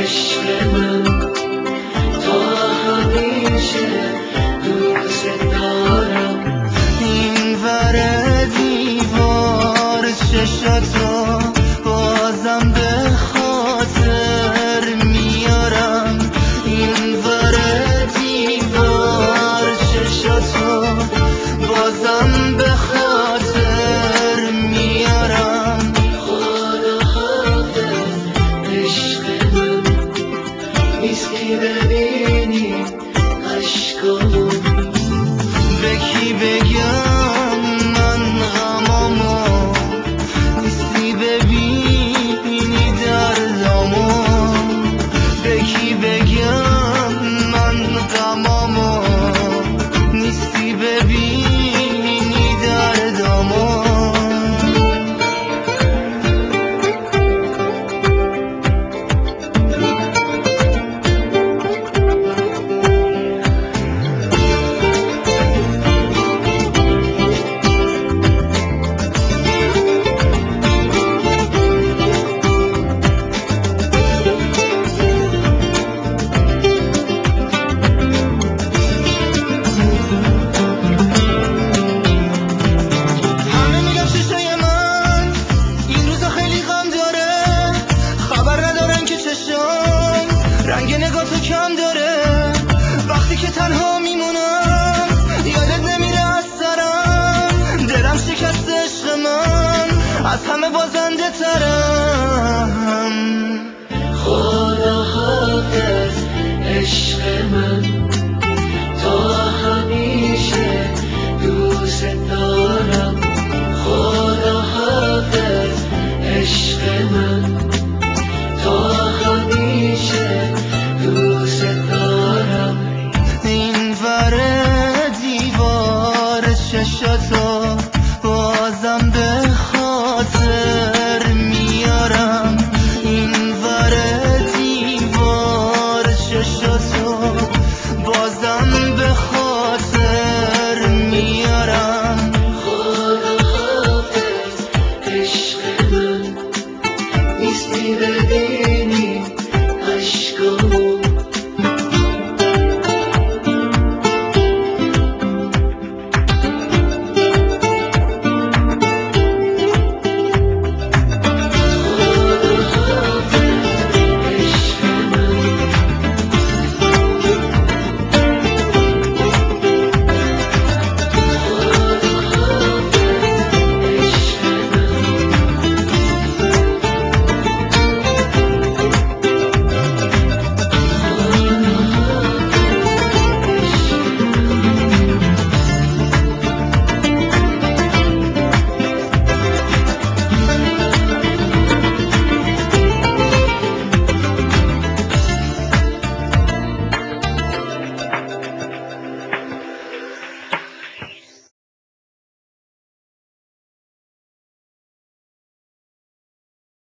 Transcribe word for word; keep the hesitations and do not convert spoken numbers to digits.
عشق من تا همیشه دوست دارم. این ور دیوار چشاتو بازم به خاطر میارم. این ور دیوار چشاتو بازم به خاطر میارم. خدا حافظ عشق من، نیستی ببینی عشقامو. به کی بگم من غمامو، نیستی ببینی دردامو. به کی بگم من غمامو، نیستی ببینی دردامو. رنگ نگاه تو کم داره، وقتی که تنها میمونم یادت نمیره از سرم. دلم شکست عشق من، از همه بازنده ترم.